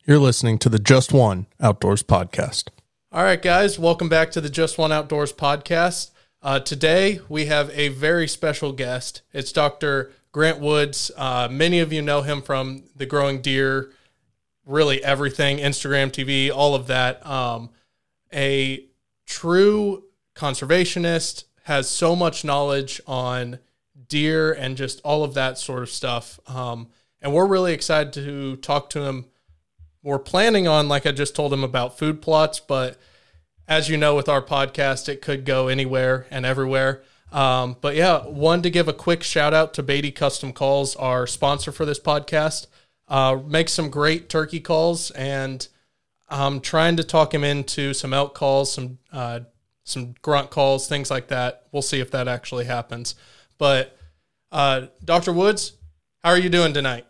You're listening to the Just One Outdoors podcast. All right, guys, welcome back to the Just One Outdoors podcast. Today, we have a very special guest. It's Dr. Grant Woods. Many of you know him from the Growing Deer, really everything, Instagram, TV, all of that. A true conservationist, has so much knowledge on deer and just all of that sort of stuff. And we're really excited to talk to him. We're planning on, like I just told him, about food plots, but as you know, with our podcast, it could go anywhere and everywhere. But yeah, wanted to give a quick shout out to Beatty Custom Calls, our sponsor for this podcast. Makes some great turkey calls, and I'm trying to talk him into some elk calls, some grunt calls, things like that. We'll see if that actually happens. But Dr. Woods, how are you doing tonight?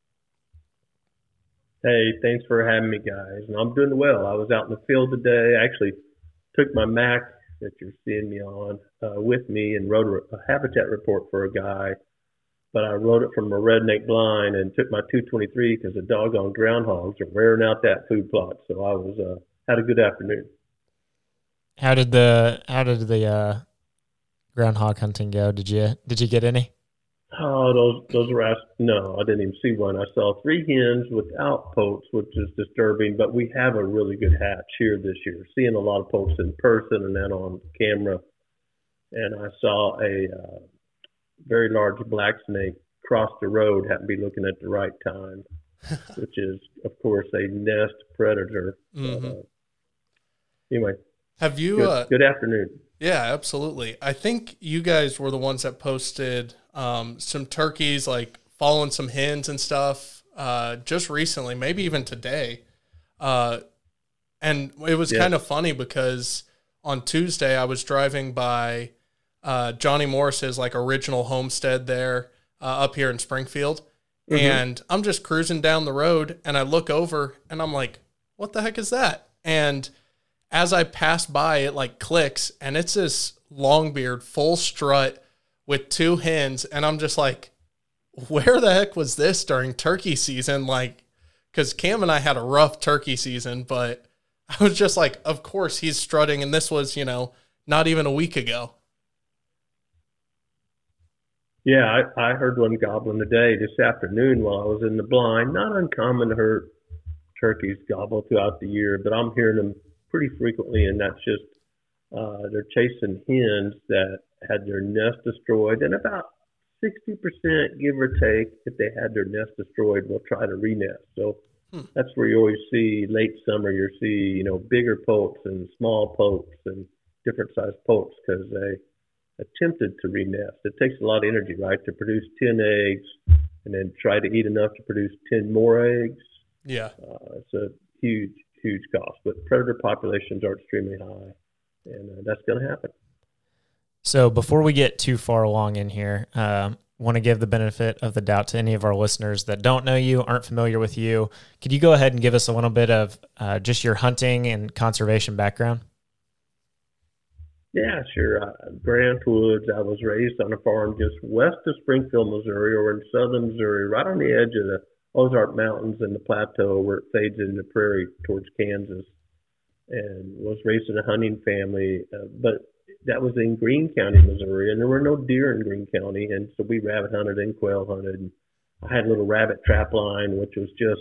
Hey, thanks for having me, guys. And I'm doing well. I was out in the field today. I actually took my Mac that you're seeing me on with me and wrote a habitat report for a guy. But I wrote it from a redneck blind and took my 223 because the doggone groundhogs are wearing out that food plot. So I was had a good afternoon. How did the groundhog hunting go? Did you get any? Oh, those rats! No, I didn't even see one. I saw 3 hens without poults, which is disturbing. But we have a really good hatch here this year. Seeing a lot of poults in person and then on camera. And I saw a very large black snake cross the road. Happened to be looking at the right time, which is, of course, a nest predator. Mm-hmm. Anyway, have you? Good afternoon. Yeah, absolutely. I think you guys were the ones that posted some turkeys, like following some hens and stuff, just recently, maybe even today. And it was kind of funny because on Tuesday I was driving by Johnny Morris's like original homestead there up here in Springfield. Mm-hmm. And I'm just cruising down the road and I look over and I'm like, what the heck is that? And as I pass by, it like clicks, and it's this longbeard, full strut with 2 hens, and I'm just like, where the heck was this during turkey season? Like, because Cam and I had a rough turkey season, but I was just like, of course he's strutting, and this was, not even a week ago. Yeah, I heard one gobbling today this afternoon while I was in the blind. Not uncommon to hear turkeys gobble throughout the year, but I'm hearing them pretty frequently, and that's just they're chasing hens that had their nest destroyed, and about 60%, give or take, if they had their nest destroyed, will try to re-nest. So that's where you always see late summer, you see bigger poults and small poults and different sized poults because they attempted to re-nest. It takes a lot of energy, right, to produce 10 eggs and then try to eat enough to produce 10 more eggs. Yeah, it's a huge cost, but predator populations are extremely high, and that's going to happen. So before we get too far along in here, want to give the benefit of the doubt to any of our listeners that don't know you, aren't familiar with you. Could you go ahead and give us a little bit of just your hunting and conservation background? Yeah, sure. Grant Woods, I was raised on a farm just west of Springfield, Missouri, or in southern Missouri, right on the edge of the Ozark Mountains and the plateau where it fades into the prairie towards Kansas, and was raised in a hunting family. But that was in Greene County, Missouri, and there were no deer in Greene County, and so we rabbit hunted and quail hunted. And I had a little rabbit trap line, which was just,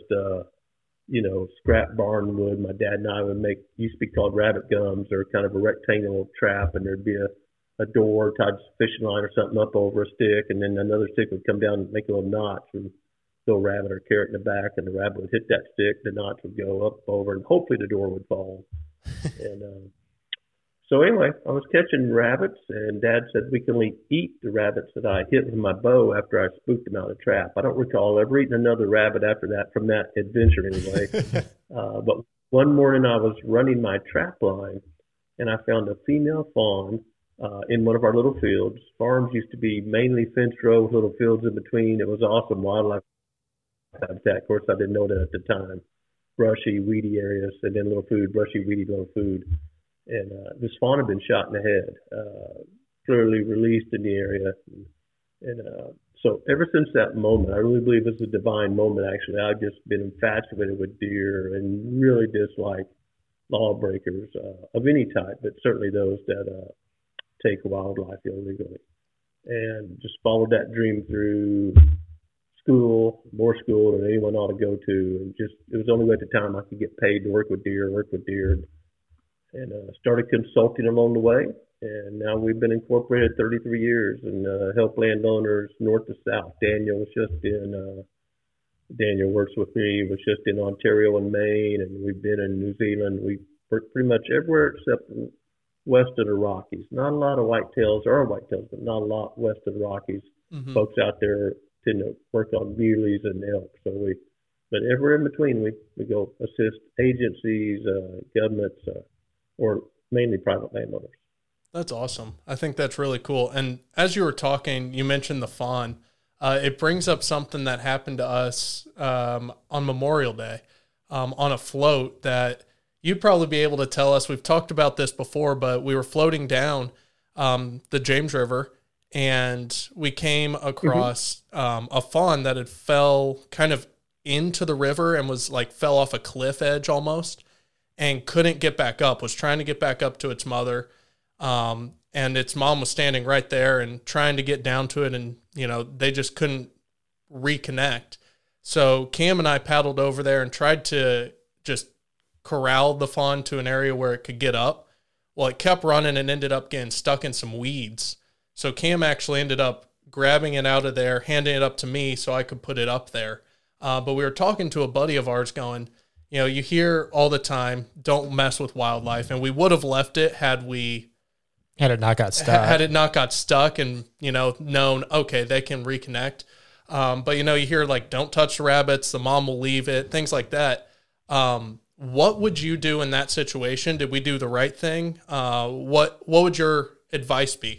scrap barn wood. My dad and I would make, used to be called rabbit gums, or kind of a rectangular trap, and there'd be a door tied fishing line or something up over a stick, and then another stick would come down and make a little notch, and throw a rabbit or carrot in the back, and the rabbit would hit that stick, the notch would go up over, and hopefully the door would fall. And so anyway, I was catching rabbits, and Dad said we can only eat the rabbits that I hit with my bow after I spooked them out of the trap. I don't recall ever eating another rabbit after that, from that adventure anyway. But one morning I was running my trap line, and I found a female fawn in one of our little fields. Farms used to be mainly fenced row with little fields in between. It was awesome wildlife habitat. Of course, I didn't know that at the time. Brushy, weedy areas, and then little food, brushy, weedy, little food. And this fawn had been shot in the head, clearly released in the area. And So ever since that moment, I really believe it's a divine moment. Actually, I've just been infatuated with deer and really dislike lawbreakers of any type, but certainly those that take wildlife illegally. And just followed that dream through school, more school than anyone ought to go to, and just it was the only way at the time I could get paid to work with deer, and started consulting along the way. And now we've been incorporated 33 years and help landowners north to south. Daniel works with me, was just in Ontario and Maine, and we've been in New Zealand. We've worked pretty much everywhere except west of the Rockies. Not a lot of whitetails, or whitetails, but not a lot west of the Rockies. Mm-hmm. Folks out there tend to work on muleys and elk. But everywhere in between, we go assist agencies, governments, or mainly private landowners. That's awesome. I think that's really cool. And as you were talking, you mentioned the fawn. It brings up something that happened to us on Memorial Day on a float that you'd probably be able to tell us. We've talked about this before, but we were floating down the James River, and we came across a fawn that had fell kind of into the river and was like fell off a cliff edge almost and couldn't get back up, was trying to get back up to its mother. And its mom was standing right there and trying to get down to it. And, they just couldn't reconnect. So Cam and I paddled over there and tried to just corral the fawn to an area where it could get up. Well, it kept running and ended up getting stuck in some weeds. So Cam actually ended up grabbing it out of there, handing it up to me so I could put it up there. But we were talking to a buddy of ours going, you hear all the time, don't mess with wildlife. And we would have left it had it not got stuck and, known, okay, they can reconnect. But, you hear like, don't touch the rabbits. The mom will leave it, things like that. What would you do in that situation? Did we do the right thing? What would your advice be?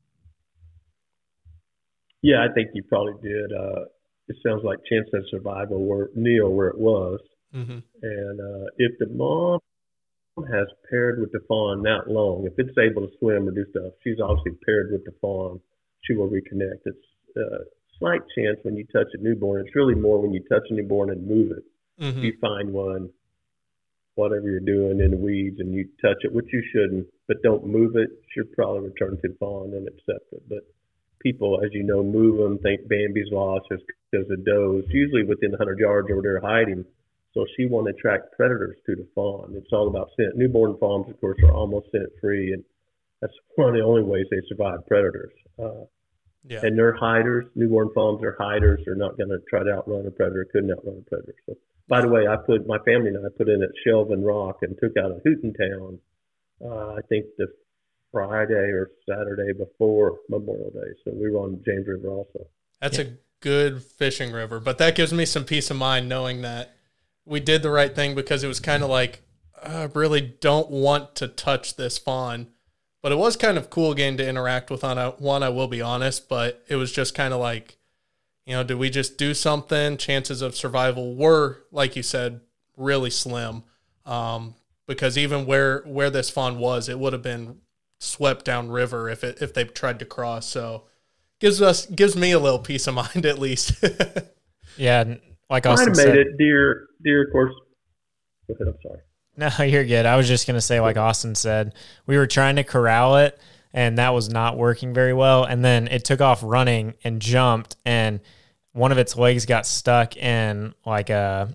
Yeah, I think you probably did. It sounds like chance of survival where it was. Mm-hmm. And if the mom has paired with the fawn that long, if it's able to swim or do stuff, she's obviously paired with the fawn, she will reconnect. It's a slight chance when you touch a newborn. It's really more when you touch a newborn and move it. Mm-hmm. If you find one, whatever you're doing in the weeds, and you touch it, which you shouldn't, but don't move it, she'll probably return to the fawn and accept it. But people, as you know, move them, think Bambi's lost because of does, usually within 100 yards over there hiding. So she won't attract predators to the fawn. It's all about scent. Newborn fawns, of course, are almost scent-free, and that's one of the only ways they survive predators. And they're hiders. Newborn fawns are hiders. They're not going to try to outrun a predator. Couldn't outrun a predator. So, by the way, my family and I put in at Shelvin Rock and took out a Hootentown, I think the Friday or Saturday before Memorial Day. So we were on James River also. That's a good fishing river, but that gives me some peace of mind knowing that we did the right thing, because it was kind of like, I really don't want to touch this fawn. But it was kind of cool getting to interact with one, I will be honest, but it was just kind of like, did we just do something? Chances of survival were, like you said, really slim. Because even where this fawn was, it would have been swept down river if they tried to cross. So gives me a little peace of mind at least. Yeah. Like Austin said, it. Deer, of course. Go ahead. I'm sorry. No, you're good. I was just going to say, like Austin said, we were trying to corral it, and that was not working very well. And then it took off running and jumped, and one of its legs got stuck in like a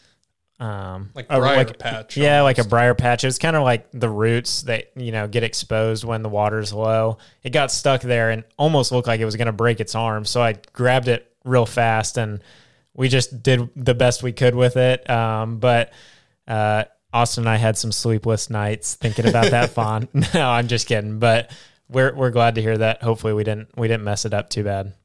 briar patch. Yeah, almost. like a briar patch. It was kind of like the roots that, get exposed when the water's low. It got stuck there and almost looked like it was going to break its arm. So I grabbed it real fast, and we just did the best we could with it. But Austin and I had some sleepless nights thinking about that fawn. No, I'm just kidding. But we're glad to hear that. Hopefully we didn't mess it up too bad.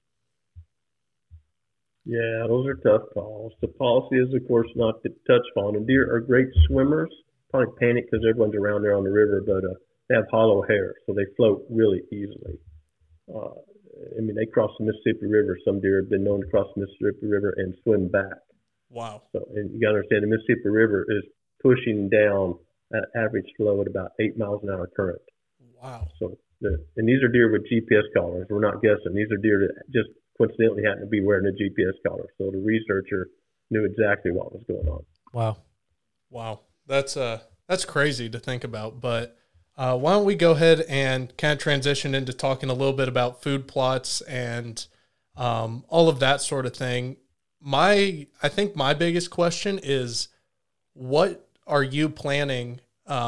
Yeah, those are tough calls. The policy is, of course, not to touch fawn. And deer are great swimmers. Probably panic because everyone's around there on the river, but they have hollow hair, so they float really easily. They cross the Mississippi River. Some deer have been known to cross the Mississippi River and swim back. Wow. So, and you got to understand, the Mississippi River is pushing down at average flow at about 8 miles an hour current. Wow. So, and these are deer with GPS collars. We're not guessing. These are deer that just coincidentally happened to be wearing a GPS collar. So the researcher knew exactly what was going on. Wow. That's crazy to think about. But why don't we go ahead and kind of transition into talking a little bit about food plots and all of that sort of thing. I think my biggest question is, what are you planning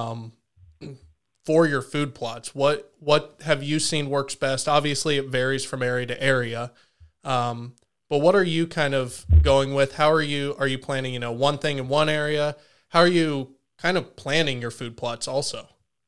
for your food plots? What have you seen works best? Obviously, it varies from area to area. But what are you kind of going with? How are you planning, one thing in one area? How are you kind of planning your food plots also?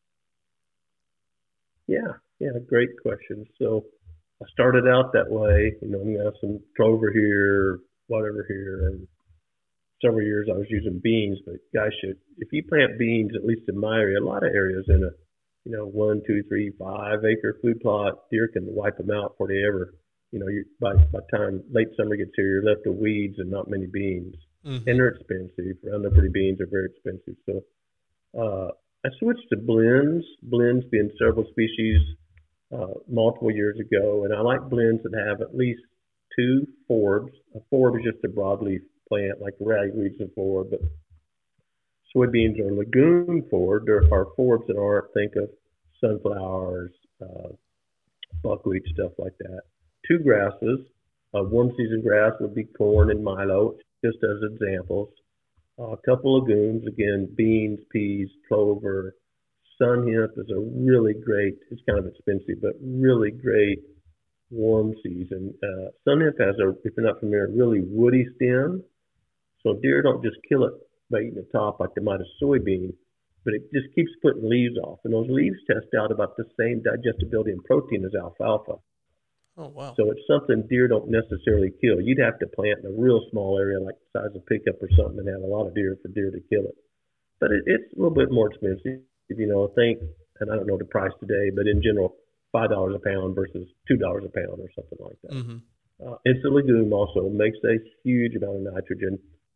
Yeah, great question. So I started out that way, I'm going to have some clover here, whatever here, and several years I was using beans, but gosh, if you plant beans, at least in my area, a lot of areas in a 1, 2, 3, 5 acre food plot, deer can wipe them out before they ever, by the time late summer gets here, you're left with weeds and not many beans. Mm-hmm. And they're expensive. Roundup Ready beans are very expensive. So I switched to blends being several species multiple years ago, and I like blends that have at least 2 forbs. A forb is just a broadleaf plant like ragweed's a forb, but soybeans are legume forb. There are forbs that aren't. Think of sunflowers, buckwheat, stuff like that. 2 grasses. Warm season grass would be corn and milo, just as examples. A couple legumes, again, beans, peas, clover. Sun hemp is a really great, it's kind of expensive, but really great warm season. Sun hemp has if you're not familiar, really woody stem. So deer don't just kill it by eating the top like they might a soybean, but it just keeps putting leaves off. And those leaves test out about the same digestibility and protein as alfalfa. Oh, wow. So it's something deer don't necessarily kill. You'd have to plant in a real small area like the size of pickup or something and have a lot of deer for deer to kill it. But it's a little bit more expensive. Think, and I don't know the price today, but in general, $5 a pound versus $2 a pound or something like that. Mm-hmm. It's a legume also, makes a huge amount of nitrogen.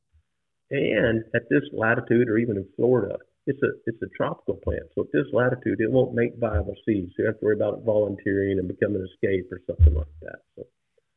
And at this latitude, or even in Florida, it's a tropical plant. So at this latitude, it won't make viable seeds. So you have to worry about it volunteering and becoming an escape or something like that. So,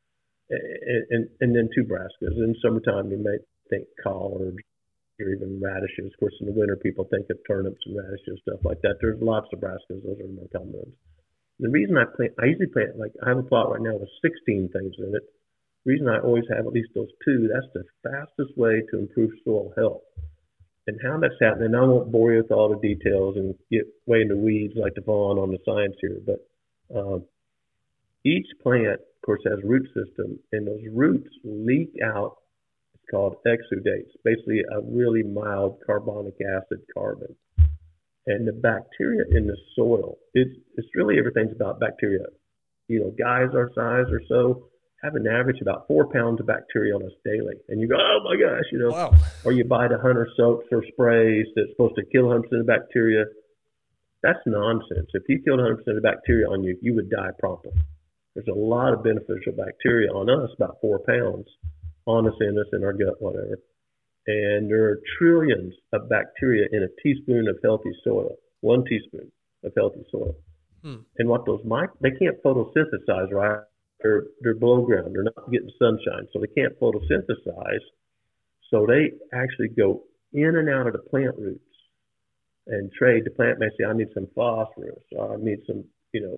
and then 2 brassicas. In summertime, you may think collards or even radishes. Of course, in the winter, people think of turnips and radishes, stuff like that. There's lots of brassicas. Those are my common ones. The reason I usually plant, like I have a plot right now with 16 things in it. The reason I always have at least those 2, that's the fastest way to improve soil health. And how that's happening, I won't bore you with all the details and get way into weeds like to fall on the science here, but each plant, of course, has a root system, and those roots leak out, it's called exudates, basically a really mild carbonic acid carbon. And the bacteria in the soil, it's really everything's about bacteria. Guys our size or so have an average about 4 pounds of bacteria on us daily. And you go, oh my gosh, Wow. Or you buy the hunter soaps or sprays that's supposed to kill 100% of bacteria. That's nonsense. If you killed 100% of bacteria on you, you would die promptly. There's a lot of beneficial bacteria on us, about 4 pounds, on us, in our gut, whatever. And there are trillions of bacteria in a teaspoon of healthy soil, 1 teaspoon of healthy soil. And what those they can't photosynthesize, right? They're below ground. They're not getting sunshine, so they can't photosynthesize. So they actually go in and out of the plant roots and trade. The plant may say, I need some phosphorus, or I need some,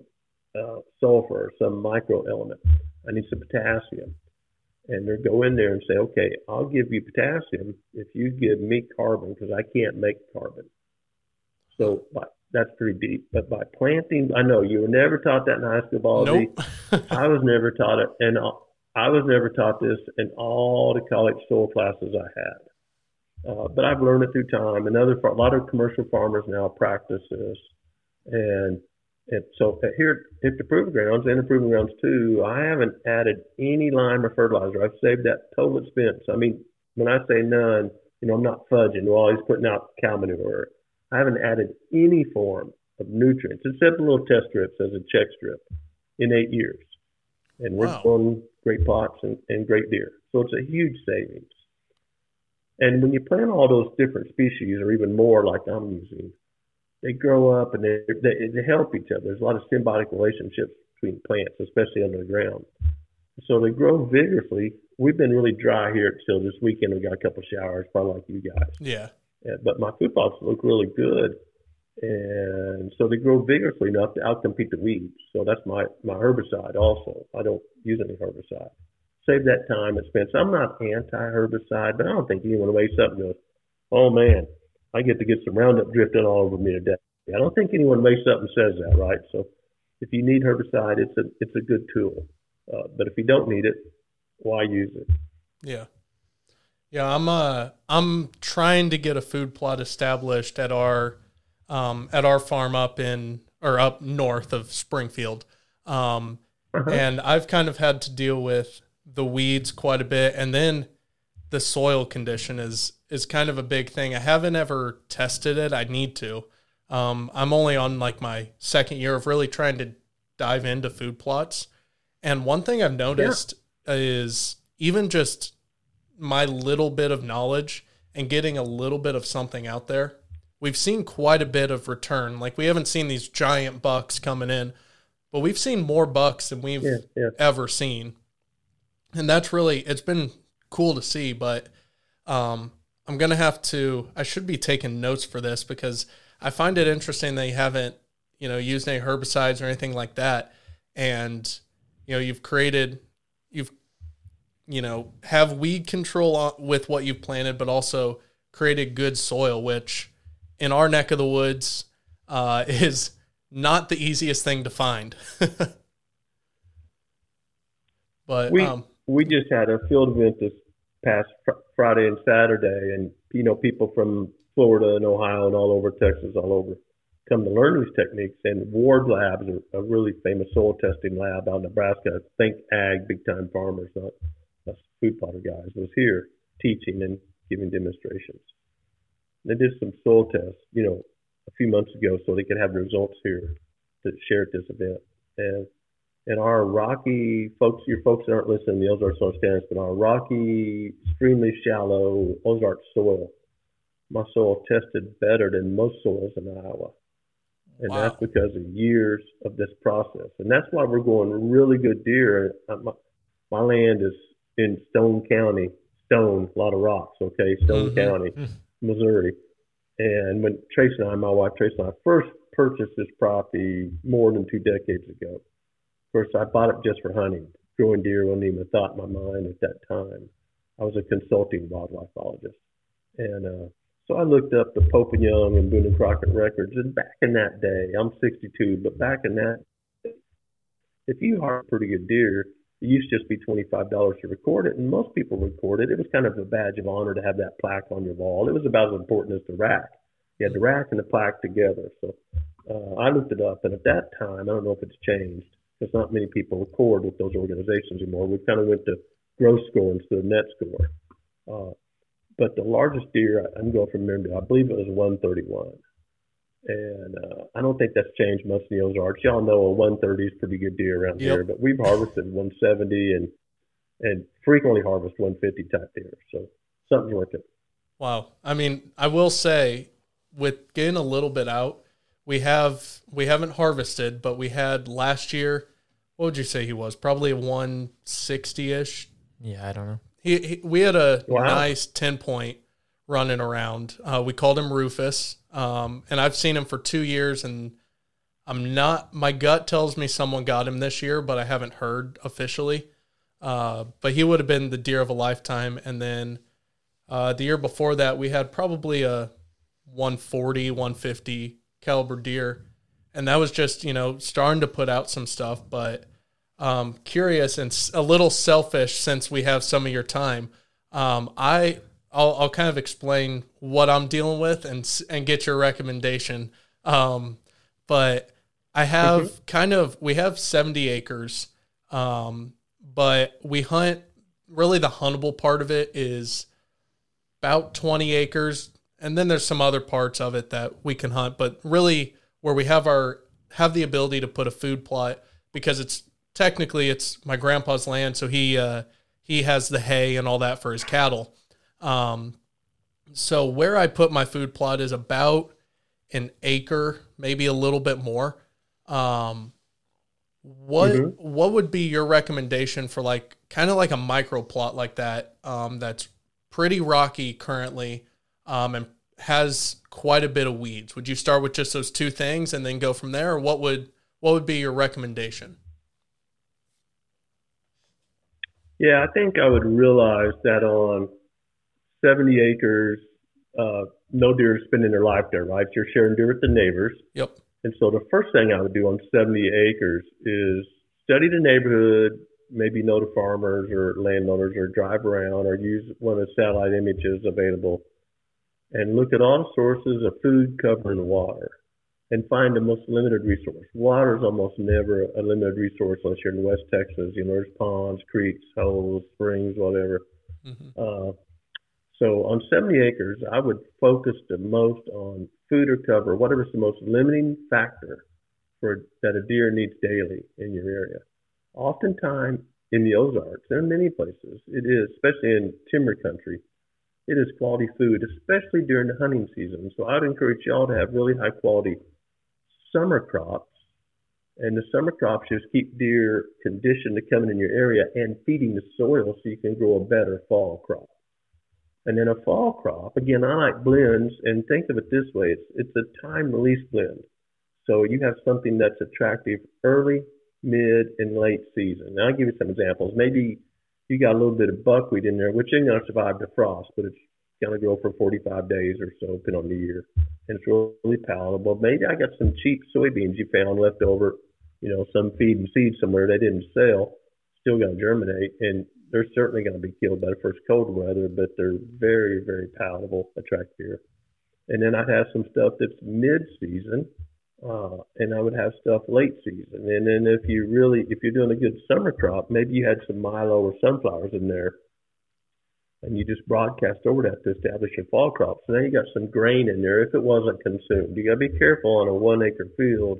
sulfur, or some micro element. I need some potassium. And they go in there and say, okay, I'll give you potassium if you give me carbon, because I can't make carbon. So that's pretty deep. But by planting, I know you were never taught that in high school biology. Nope. I was never taught it, and I was never taught this in all the college soil classes I had. But I've learned it through time, and a lot of commercial farmers now practice this. And so here at the Proving Grounds and the Proving Grounds too, I haven't added any lime or fertilizer. I've saved that total expense. I mean, when I say none, I'm not fudging. We're always putting out cow manure. I haven't added any form of nutrients except little test strips as a check strip in 8 years. And we're growing great pots and great deer. So it's a huge savings. And when you plant all those different species, or even more like I'm using, they grow up and they help each other. There's a lot of symbiotic relationships between plants, especially under the ground. So they grow vigorously. We've been really dry here until this weekend. We got a couple showers, probably like you guys. Yeah. But my food plots look really good. And so they grow vigorously enough to outcompete the weeds. So that's my herbicide also. I don't use any herbicide. Save that time and expense. I'm not anti-herbicide, but I don't think anyone wakes up and goes, oh, man, I get to get some Roundup drifting all over me today. I don't think anyone wakes up and says that, right? So if you need herbicide, it's a good tool. But if you don't need it, why use it? Yeah. Yeah, I'm trying to get a food plot established at our farm up north of Springfield. And I've kind of had to deal with the weeds quite a bit. And then the soil condition is kind of a big thing. I haven't ever tested it. I need to. I'm only on like my second year of really trying to dive into food plots. And one thing I've noticed is even just my little bit of knowledge and getting a little bit of something out there, we've seen quite a bit of return. Like we haven't seen these giant bucks coming in, but we've seen more bucks than we've ever seen. And that's really, it's been cool to see, but I'm going to have to, I should be taking notes for this because I find it interesting that you haven't, used any herbicides or anything like that. And, you've have weed control with what you've planted, but also created good soil, which in our neck of the woods is not the easiest thing to find. But we just had a field event this past Friday and Saturday, and people from Florida and Ohio and all over Texas, all over, come to learn these techniques. And Ward Labs, a really famous soil testing lab out in Nebraska, think ag, big time farmers, not us food plotter guys, was here teaching and giving demonstrations. They did some soil tests, a few months ago, so they could have the results here to share at this event. And our rocky folks, your folks that aren't listening, the Ozark soil stands, but our rocky, extremely shallow Ozark soil, my soil tested better than most soils in Iowa. And That's because of years of this process. And that's why we're going really good deer. My land is in Stone County, a lot of rocks, okay, Stone County, Missouri. And when my wife Tracy and I first purchased this property more than 2 decades ago, of course, I bought it just for hunting. Growing deer wasn't even a thought in my mind at that time. I was a consulting wildlifeologist. And so I looked up the Pope and Young and Boone and Crockett records. And back in that day, I'm 62, but back in that, if you harvest pretty good deer, it used to just be $25 to record it. And most people record it. It was kind of a badge of honor to have that plaque on your wall. It was about as important as the rack. You had the rack and the plaque together. So I looked it up. And at that time, I don't know if it's changed, because not many people record with those organizations anymore. We kind of went to gross score instead of net score. But the largest deer, I'm going from memory, I believe it was 131. And I don't think that's changed much in the Ozarks. Y'all know a 130 is pretty good deer around here, but we've harvested 170 and frequently harvest 150 type deer. So something's working. Wow. I mean, I will say, with getting a little bit out, we haven't harvested, but we had last year, what would you say he was? Probably a 160-ish. Yeah, I don't know. We had a nice 10-point running around. We called him Rufus, and I've seen him for 2 years, and my gut tells me someone got him this year, but I haven't heard officially. But he would have been the deer of a lifetime. And then the year before that, we had probably a 140, 150 caliber deer, and that was just, starting to put out some stuff. But curious and a little selfish, since we have some of your time, I'll kind of explain what I'm dealing with and get your recommendation. But I have we have 70 acres, but we hunt, really the huntable part of it is about 20 acres. And then there's some other parts of it that we can hunt, but really where we have the ability to put a food plot, because it's my grandpa's land. So he has the hay and all that for his cattle. So where I put my food plot is about an acre, maybe a little bit more. What would be your recommendation for like kind of like a micro plot like that that's pretty rocky currently and has quite a bit of weeds? Would you start with just those two things and then go from there, or what would be your recommendation? Yeah, I think I would realize that on 70 acres, no deer is spending their life there, right? You're sharing deer with the neighbors. Yep. And so the first thing I would do on 70 acres is study the neighborhood, maybe know the farmers or landowners, or drive around or use one of the satellite images available and look at all the sources of food, cover, and water and find the most limited resource. Water is almost never a limited resource unless you're in West Texas. You know, there's ponds, creeks, holes, springs, whatever. So on 70 acres, I would focus the most on food or cover, whatever's the most limiting factor that a deer needs daily in your area. Oftentimes in the Ozarks, there are many places, it is, especially in timber country, it is quality food, especially during the hunting season. So I'd encourage y'all to have really high quality summer crops. And the summer crops just keep deer conditioned to coming in your area and feeding the soil so you can grow a better fall crop. And then a fall crop, again, I like blends, and think of it this way, it's a time release blend. So you have something that's attractive early, mid, and late season. Now I'll give you some examples. Maybe you got a little bit of buckwheat in there, which ain't going to survive the frost, but it's going to grow for 45 days or so, depending on the year. And it's really palatable. Maybe I got some cheap soybeans you found left over, some feed and seed somewhere they didn't sell, still going to germinate, and they're certainly going to be killed by the first cold weather, but they're very, very palatable, attractive deer. And then I'd have some stuff that's mid-season, and I would have stuff late season. And then if you're doing a good summer crop, maybe you had some milo or sunflowers in there, and you just broadcast over that to establish your fall crop. So then you got some grain in there if it wasn't consumed. You got to be careful on a 1 acre field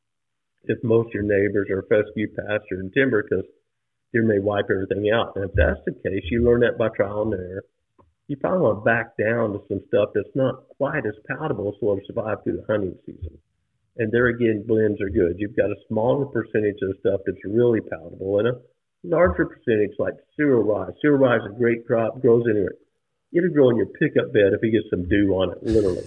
if most of your neighbors are fescue, pasture, and timber, because deer may wipe everything out. And if that's the case, you learn that by trial and error. You probably want to back down to some stuff that's not quite as palatable so it'll survive through the hunting season. And there again, blends are good. You've got a smaller percentage of stuff that's really palatable and a larger percentage like cereal rye. Cereal rye is a great crop, grows anywhere. It'll grow in your pickup bed if you get some dew on it, literally.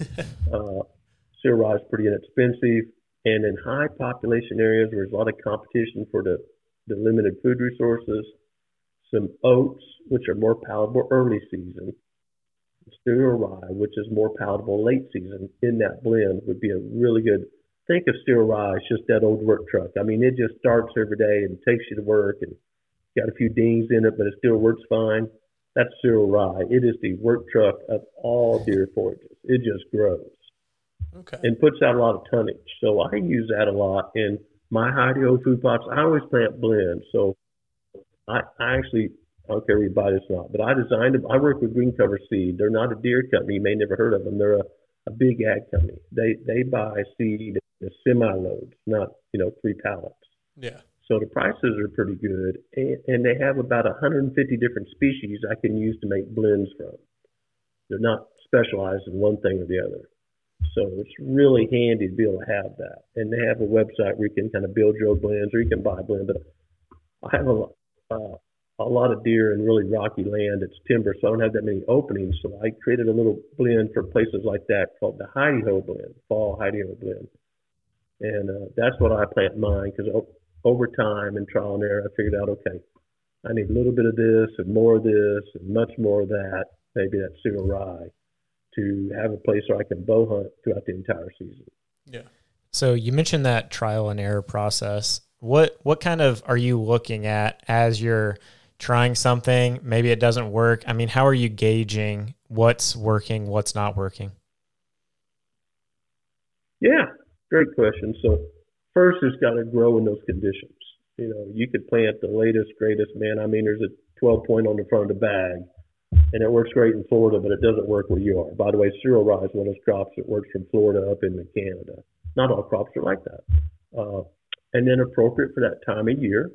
Cereal rye is pretty inexpensive. And in high population areas where there's a lot of competition for the limited food resources, some oats, which are more palatable early season, cereal rye, which is more palatable late season, in that blend would be a really good. Think of cereal rye as just that old work truck. I mean, it just starts every day and takes you to work and got a few dings in it, but it still works fine. That's cereal rye. It is the work truck of all deer forages. It just grows. Okay. And puts out a lot of tonnage. So I use that a lot in my high-to food plots. I always plant blends. So I actually, I don't care if you buy this or not, but I designed them. I work with Green Cover Seed. They're not a deer company. You may never heard of them. They're a big ag company. They buy seed in semi-loads, not 3 pallets. Yeah. So the prices are pretty good, and they have about 150 different species I can use to make blends from. They're not specialized in one thing or the other. So it's really handy to be able to have that. And they have a website where you can kind of build your own blends, or you can buy a blend. But I have a lot of deer in really rocky land. It's timber, so I don't have that many openings. So I created a little blend for places like that called the Hi-De-Ho blend, fall Hi-De-Ho blend. And that's what I plant mine, because over time and trial and error, I figured out, okay, I need a little bit of this and more of this and much more of that, maybe that cereal rye, to have a place where I can bow hunt throughout the entire season. Yeah. So you mentioned that trial and error process. What kind of are you looking at as you're trying something? Maybe it doesn't work. I mean, how are you gauging what's working, what's not working? Yeah, great question. So first, it's got to grow in those conditions. You could plant the latest, greatest, there's a 12-point on the front of the bag, and it works great in Florida, but it doesn't work where you are. By the way, cereal rye is one of those crops that works from Florida up into Canada. Not all crops are like that. And then appropriate for that time of year.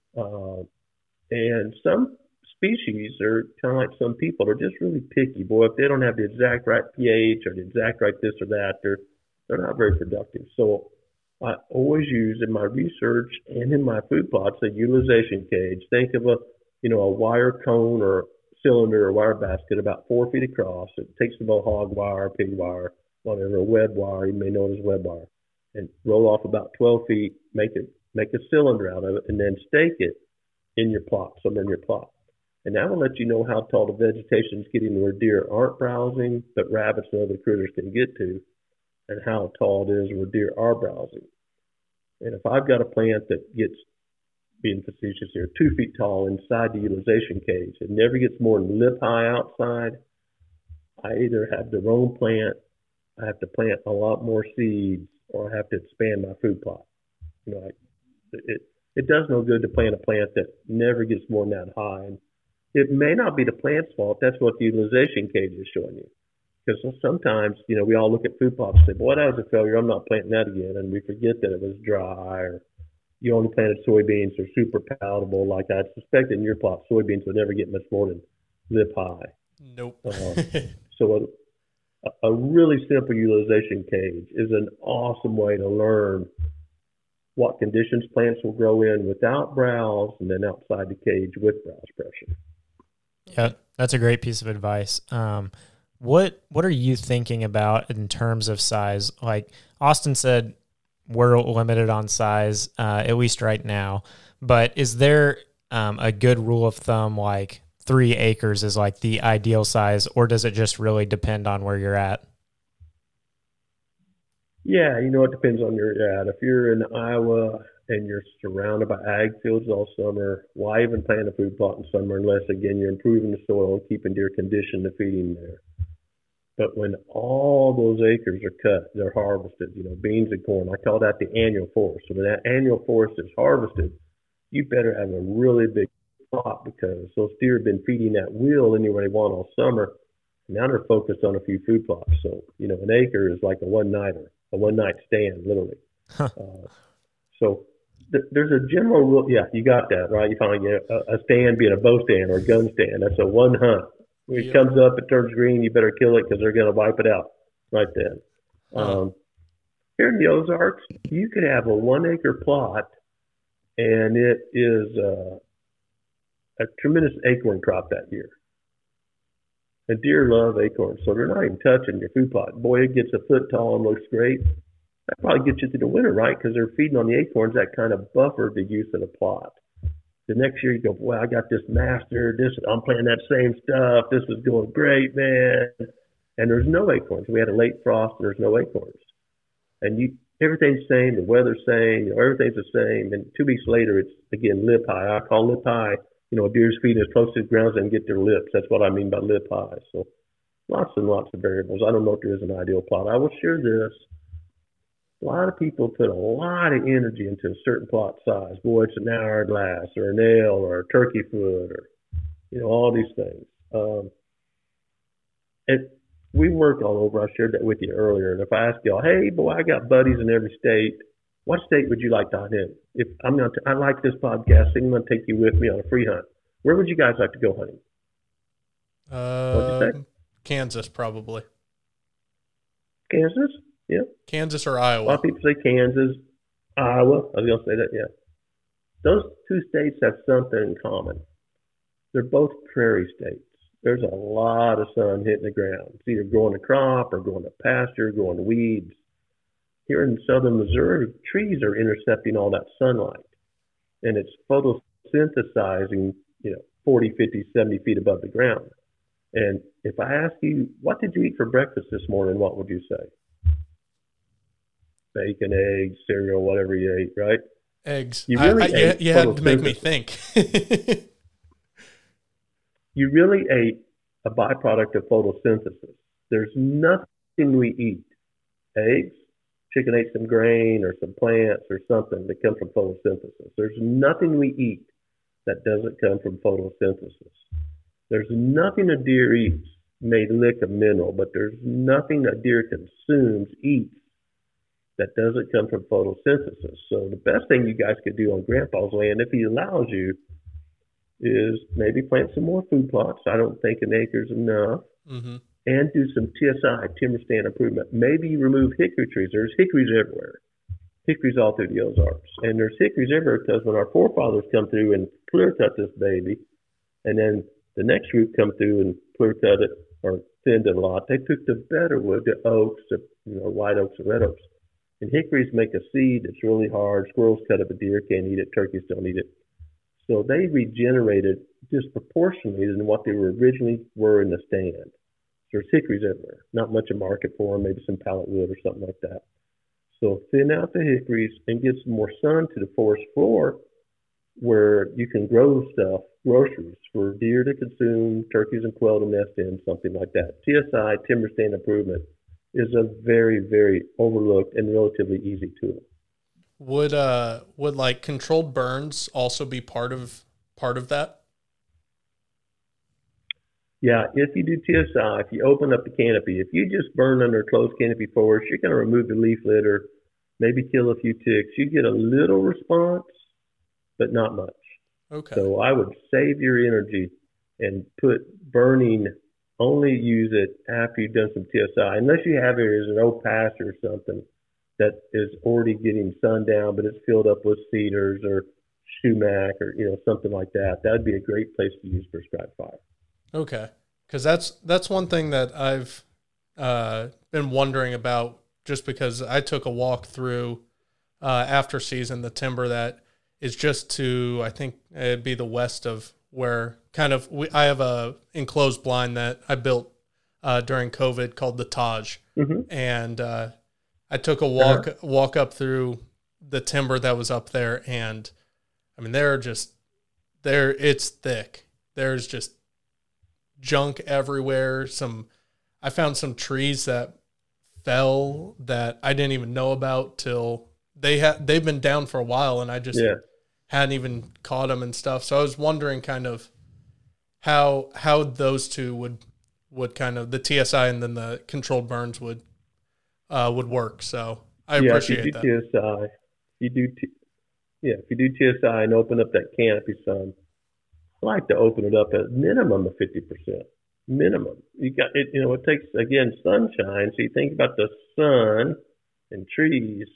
And some species are kind of like some people. They're just really picky. Boy, if they don't have the exact right pH or the exact right this or that, they're not very productive. So I always use in my research and in my food plots a utilization cage. Think of a wire cone or cylinder or wire basket about 4 feet across. It takes about hog wire, pig wire, whatever, web wire, you may know it as web wire, and roll off about 12 feet, make a cylinder out of it, and then stake it in your plot, somewhere in your plot. And that will let you know how tall the vegetation is getting where deer aren't browsing, but rabbits and other critters can get to, and how tall it is where deer are browsing. And if I've got a plant that gets, being facetious here, 2 feet tall inside the utilization cage, it never gets more than lip high outside, I either have the wrong plant, I have to plant a lot more seeds, or I have to expand my food plot. It does no good to plant a plant that never gets more than that high. And it may not be the plant's fault. That's what the utilization cage is showing you. Because sometimes, we all look at food plots and say, boy, that was a failure. I'm not planting that again. And we forget that it was dry, or you only planted soybeans. They're super palatable. Like I suspect in your plot, soybeans would never get much more than lip high. Nope. So a really simple utilization cage is an awesome way to learn what conditions plants will grow in without browse, and then outside the cage with browse pressure. Yeah, that's a great piece of advice. What are you thinking about in terms of size? Like Austin said, we're limited on size, at least right now. But is there a good rule of thumb, like 3 acres is like the ideal size, or does it just really depend on where you're at? Yeah, it depends on where you're at. If you're in Iowa and you're surrounded by ag fields all summer, why even plant a food plot in summer unless, again, you're improving the soil and keeping deer conditioned to feeding there. But when all those acres are cut, they're harvested, beans and corn, I call that the annual forest. So when that annual forest is harvested, you better have a really big plot, because those deer have been feeding that wheel anywhere they want all summer. Now they're focused on a few food plots. So, an acre is like a one-nighter. A one-night stand, literally. Huh. So there's a general rule. Yeah, you got that, right? You finally get a stand being a bow stand or a gun stand. That's a one hunt. When it comes up, it turns green, you better kill it because they're going to wipe it out right then. Here in the Ozarks, you could have a 1 acre plot, and it is a tremendous acorn crop that year. And deer love acorns, so they're not even touching your food plot. Boy, it gets a foot tall and looks great. That probably gets you through the winter, right? Because they're feeding on the acorns, that kind of buffer the use of the plot. The next year you go, boy, I got this master. I'm planting that same stuff. This is going great, man. And there's no acorns. We had a late frost, and there's no acorns. And everything's the same. The weather's the same. Everything's the same. And 2 weeks later, it's, again, lip high. I call lip high. A deer's feeding as close to the ground as they can get their lips. That's what I mean by lip high. So lots and lots of variables. I don't know if there is an ideal plot. I will share this. A lot of people put a lot of energy into a certain plot size. Boy, it's an hourglass or an ale or a turkey foot or, all these things. And we work all over. I shared that with you earlier. And if I ask y'all, hey, boy, I got buddies in every state. What state would you like to hunt in? If I like this podcast, I'm going to take you with me on a free hunt. Where would you guys like to go hunting? What'd you say? Kansas, probably. Kansas? Yeah. Kansas or A Iowa. lot of people say Kansas, Iowa. I was going to say that, yeah. Those 2 states have something in common. They're both prairie states. There's a lot of sun hitting the ground. It's either growing a crop or growing a pasture, growing weeds. Here in southern Missouri, trees are intercepting all that sunlight, and it's photosynthesizing, 40, 50, 70 feet above the ground. And if I ask you, what did you eat for breakfast this morning, what would you say? Bacon, eggs, cereal, whatever you ate, right? Eggs. You really you had to make me think. You really ate a byproduct of photosynthesis. There's nothing we eat, eggs, chicken ate some grain or some plants or something that come from photosynthesis. There's nothing we eat that doesn't come from photosynthesis. There's nothing a deer eats may lick a mineral, but there's nothing a deer consumes, eats, that doesn't come from photosynthesis. So the best thing you guys could do on Grandpa's land, if he allows you, is maybe plant some more food plots. I don't think an acre's enough. Mm-hmm. And do some TSI, timber stand improvement. Maybe remove hickory trees. There's hickories everywhere. hickories all through the Ozarks. And there's hickories everywhere because when our forefathers come through and clear cut this baby, and then the next group come through and clear cut it or thinned it a lot, they took the better wood, the oaks, the white oaks and red oaks. And hickories make a seed that's really hard. Squirrels cut it, but deer can't eat it. Turkeys don't eat it. So they regenerated disproportionately than what they were originally were in the stand. There's hickories everywhere. Not much a market for them, maybe some pallet wood or something like that. So thin out the hickories and get some more sun to the forest floor where you can grow stuff, groceries for deer to consume, turkeys and quail to nest in, something like that. TSI, timber stand improvement, is a very, very overlooked and relatively easy tool. Would like controlled burns also be part of that? Yeah, if you do TSI, if you open up the canopy, if you just burn under a closed canopy forest, you're going to remove the leaf litter, maybe kill a few ticks. You get a little response, but not much. Okay. So I would save your energy and put burning, only use it after you've done some TSI, unless you have areas an old pasture or something that is already getting sundown, but it's filled up with cedars or sumac or something like that. That'd be a great place to use prescribed fire. Okay, because that's one thing that I've been wondering about, just because I took a walk through after season the timber that is just to, I think it'd be the west of where I have a enclosed blind that I built during COVID called the Taj, and I took a walk up through the timber that was up there, and I mean it's thick. There's just junk everywhere. I found some trees that fell that I didn't even know about till they've been down for a while, and I just hadn't even caught them and stuff. So I was wondering kind of how those two would kind of, the TSI and then the controlled burns would work. So I appreciate that. TSI, if you do TSI and open up that canopy some, I like to open it up at minimum of 50%. Minimum. You got it. It takes, again, sunshine. So you think about the sun and trees.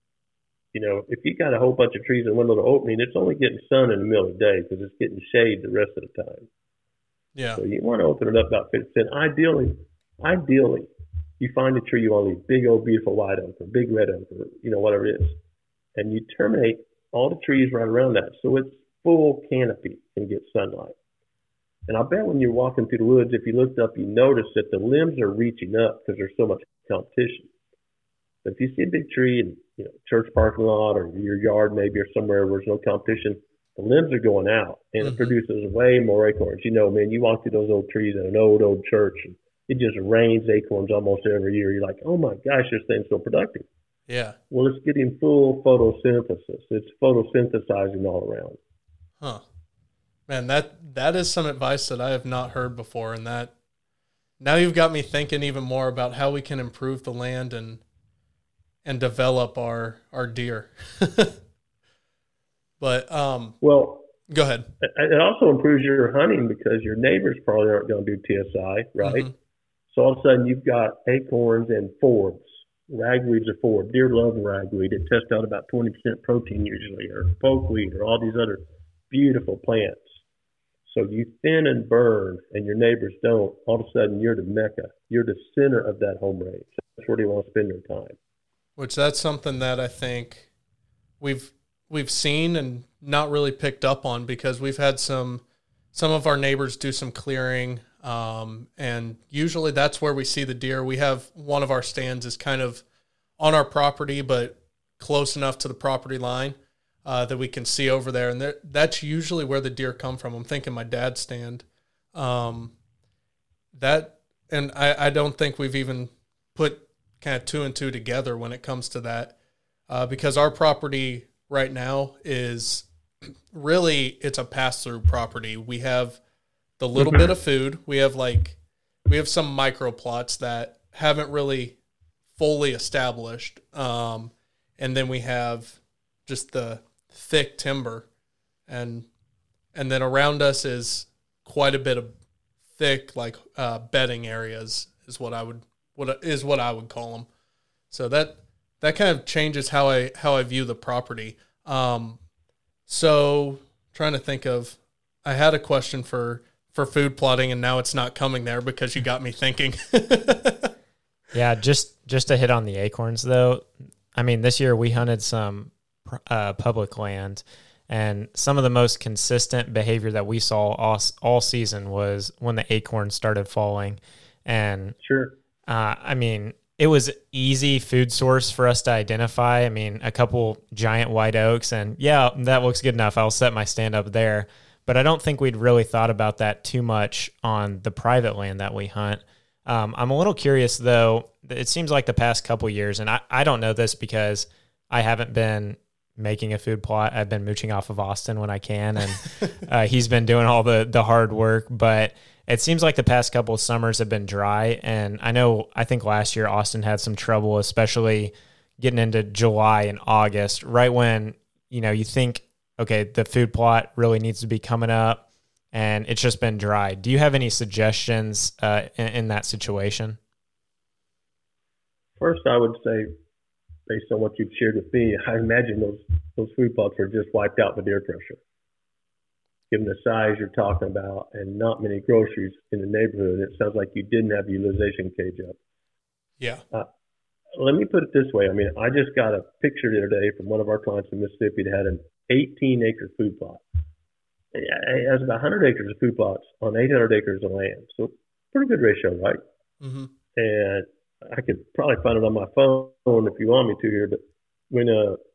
If you got a whole bunch of trees in one little opening, it's only getting sun in the middle of the day because it's getting shade the rest of the time. Yeah. So you want to open it up about 50%. Ideally, you find a tree you want to leave, big old beautiful white oak or big red oak or whatever it is, and you terminate all the trees right around that so its full canopy can get sunlight. And I bet when you're walking through the woods, if you looked up, you notice that the limbs are reaching up because there's so much competition. But if you see a big tree in church parking lot or your yard maybe or somewhere where there's no competition, the limbs are going out and it produces way more acorns. You walk through those old trees in an old church and it just rains acorns almost every year. You're like, oh my gosh, this thing's so productive. Yeah. Well, it's getting full photosynthesis. It's photosynthesizing all around. Huh. Man, that is some advice that I have not heard before, and that now you've got me thinking even more about how we can improve the land and develop our deer. But well, go ahead. It also improves your hunting because your neighbors probably aren't going to do TSI, right? Mm-hmm. So all of a sudden you've got acorns and forbs. Ragweeds are forb. Deer love ragweed. It tests out about 20% protein usually, or pokeweed, or all these other beautiful plants. So you thin and burn, and your neighbors don't. All of a sudden, you're the mecca. You're the center of that home range. That's where they want to spend their time. Which that's something that I think we've seen and not really picked up on, because we've had some of our neighbors do some clearing, and usually that's where we see the deer. We have one of our stands is kind of on our property, but close enough to the property line that we can see over there, and that's usually where the deer come from. I'm thinking my dad's stand. I don't think we've even put kind of two and two together when it comes to that, because our property right now is really, it's a pass-through property. We have the little bit of food. We have some micro plots that haven't really fully established, and then we have just the thick timber, and then around us is quite a bit of thick bedding areas is what I would call them. So that kind of changes how I view the property. So trying to think of, I had a question for food plotting, and now it's not coming there because you got me thinking. Yeah, just to hit on the acorns though. I mean, this year we hunted some public land, and some of the most consistent behavior that we saw all season was when the acorns started falling. And Sure. I mean, it was easy food source for us to identify. I mean, a couple giant white oaks, and yeah, that looks good enough. I'll set my stand up there. But I don't think we'd really thought about that too much on the private land that we hunt. I'm a little curious, though. It seems like the past couple years, and I don't know this because I haven't been making a food plot. I've been mooching off of Austin when I can, and he's been doing all the hard work. But it seems like the past couple of summers have been dry, and I think last year Austin had some trouble, especially getting into July and August, right when you think, okay, the food plot really needs to be coming up, and it's just been dry. Do you have any suggestions in that situation? First, I would say, based on what you've shared with me, I imagine those food plots are just wiped out by deer pressure. Given the size you're talking about and not many groceries in the neighborhood, it sounds like you didn't have a utilization cage up. Yeah. Let me put it this way. I mean, I just got a picture the other day from one of our clients in Mississippi that had an 18-acre food plot. It has about 100 acres of food plots on 800 acres of land. So pretty good ratio, right? Mm-hmm. And I could probably find it on my phone if you want me to here. But when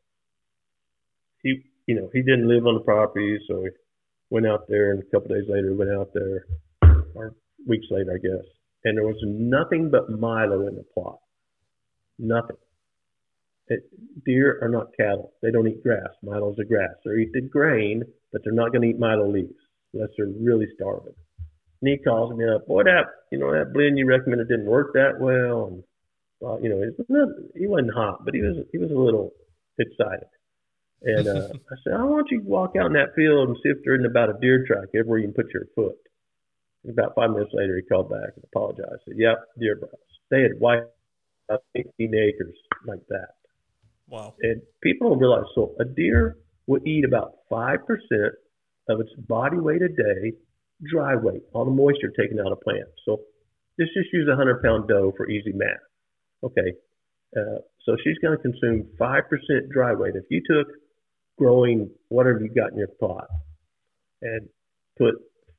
he didn't live on the property, so he went out there, and a couple of days later went out there, or weeks later, I guess. And there was nothing but milo in the plot. Nothing. Deer are not cattle. They don't eat grass. Milo's a grass. They eat the grain, but they're not going to eat milo leaves unless they're really starving. And he calls me up, boy, that blend you recommended didn't work that well. And he wasn't hot, but he was a little excited. And I said, I want you to walk out in that field and see if there isn't about a deer track everywhere you can put your foot. And about 5 minutes later, he called back and apologized. He said, yep, deer browse. They had wiped out 18 acres like that. Wow. And people don't realize, so a deer will eat about 5% of its body weight a day, dry weight, all the moisture taken out of plants. So let's just use a 100-pound doe for easy math. Okay. So she's going to consume 5% dry weight. If you took growing whatever you got in your plot and put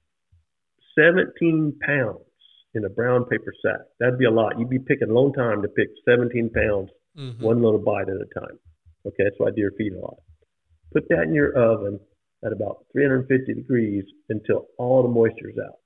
17 pounds in a brown paper sack, that'd be a lot. You'd be picking a long time to pick 17 pounds, one little bite at a time. Okay, that's why deer feed a lot. Put that in your oven at about 350 degrees until all the moisture's out.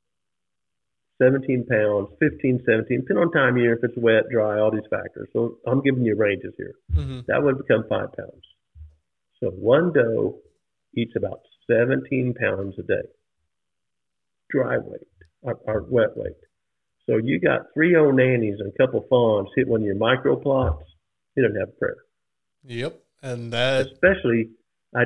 17 pounds, 15, 17, depending on time of year, if it's wet, dry, all these factors. So I'm giving you ranges here. Mm-hmm. That would become 5 pounds. So one doe eats about 17 pounds a day. Dry weight, or wet weight. So you got 3 old nannies and a couple fawns hit one of your micro plots, you don't have a prayer. Yep. And that, especially I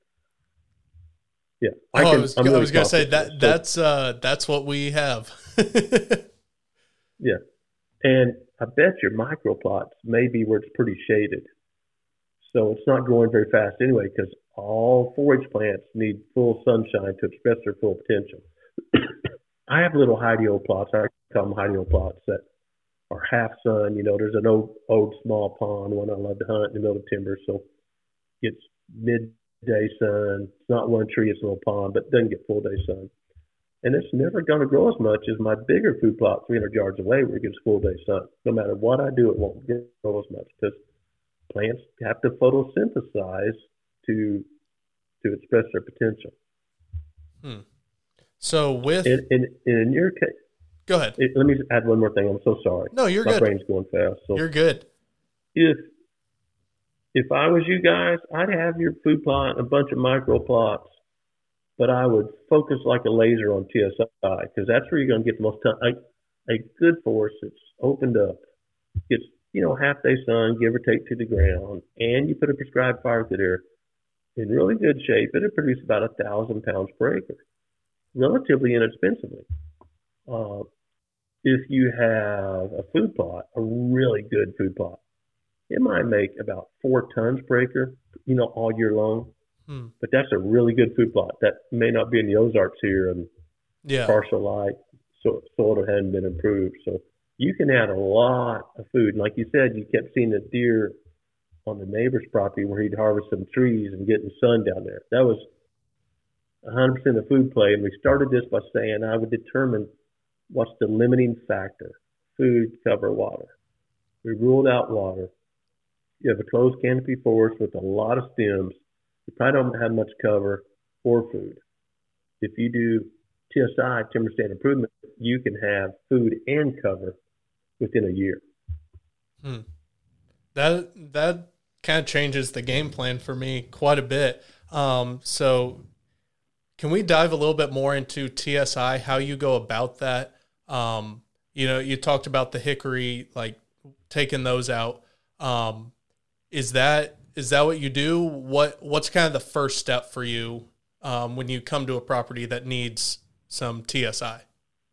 was going to say that's what we have. Yeah. And I bet your micro plots may be where it's pretty shaded. So it's not growing very fast anyway, because all 4-H plants need full sunshine to express their full potential. I have little hidey-o plots. I call them hidey-o plots that are half sun. There's an old small pond, one I love to hunt in the middle of timber. So it's midday sun. It's not one tree, it's a little pond, but it doesn't get full day sun. And it's never going to grow as much as my bigger food plot 300 yards away where it gets full day sun. No matter what I do, it won't grow as much because plants have to photosynthesize to express their potential. So with in your case, go ahead. Let me add one more thing. I'm so sorry. No, you're My good. My brain's going fast. So you're good. If I was you guys, I'd have your food plot, a bunch of micro plots, but I would focus like a laser on TSI because that's where you're going to get the most time. A good forest that's opened up, gets half day sun, give or take, to the ground, and you put a prescribed fire through there in really good shape, it'll produce about 1,000 pounds per acre, relatively inexpensively. If you have a food plot, a really good food plot, it might make about 4 tons per acre, all year long. Hmm. But that's a really good food plot. That may not be in the Ozarks here and Yeah. parcel light, so soil that hadn't been improved. So you can add a lot of food. And like you said, you kept seeing the deer on the neighbor's property where he'd harvest some trees and getting sun down there. That was 100% of food play. And we started this by saying I would determine what's the limiting factor: food, cover, water. We ruled out water. You have a closed canopy forest with a lot of stems. You probably don't have much cover or food. If you do TSI, timber stand improvement, you can have food and cover within a year. That kind of changes the game plan for me quite a bit. So can we dive a little bit more into TSI, how you go about that? You talked about the hickory, like taking those out. Is that what you do? What's kind of the first step for you when you come to a property that needs some TSI?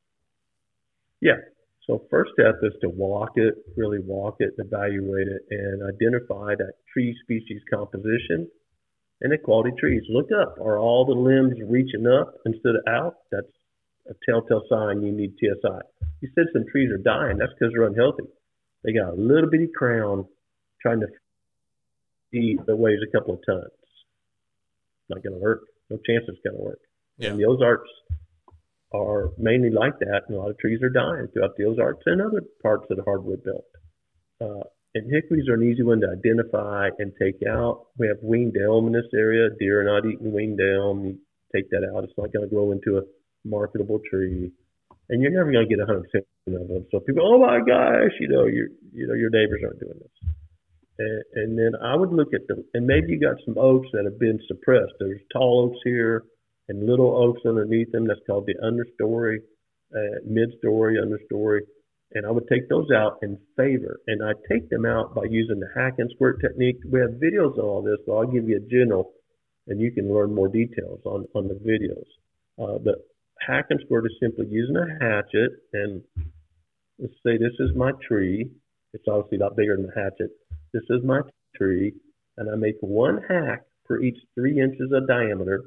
Yeah. So first step is to really walk it, evaluate it, and identify that tree species composition and the quality of trees. Look up. Are all the limbs reaching up instead of out? That's a telltale sign you need TSI. You said some trees are dying. That's because they're unhealthy. They got a little bitty crown trying to feed that weighs a couple of tons. Not going to work. No chance it's going to work. Yeah. And the Ozarks are mainly like that, and a lot of trees are dying throughout the Ozarks and other parts of the hardwood belt. And hickories are an easy one to identify and take out. We have winged elm in this area. Deer are not eating winged elm. You take that out. It's not going to grow into a marketable tree, and you're never going to get 100% of them. So people, oh my gosh, your neighbors aren't doing this. And then I would look at them, and maybe you got some oaks that have been suppressed. There's tall oaks here and little oaks underneath them. That's called the understory, mid-story, understory. And I would take those out in favor. And I take them out by using the hack and squirt technique. We have videos on all this, so I'll give you a general, and you can learn more details on the videos. But hack and squirt is simply using a hatchet, and let's say this is my tree. It's obviously a lot bigger than the hatchet. This is my tree, and I make one hack per each 3 inches of diameter.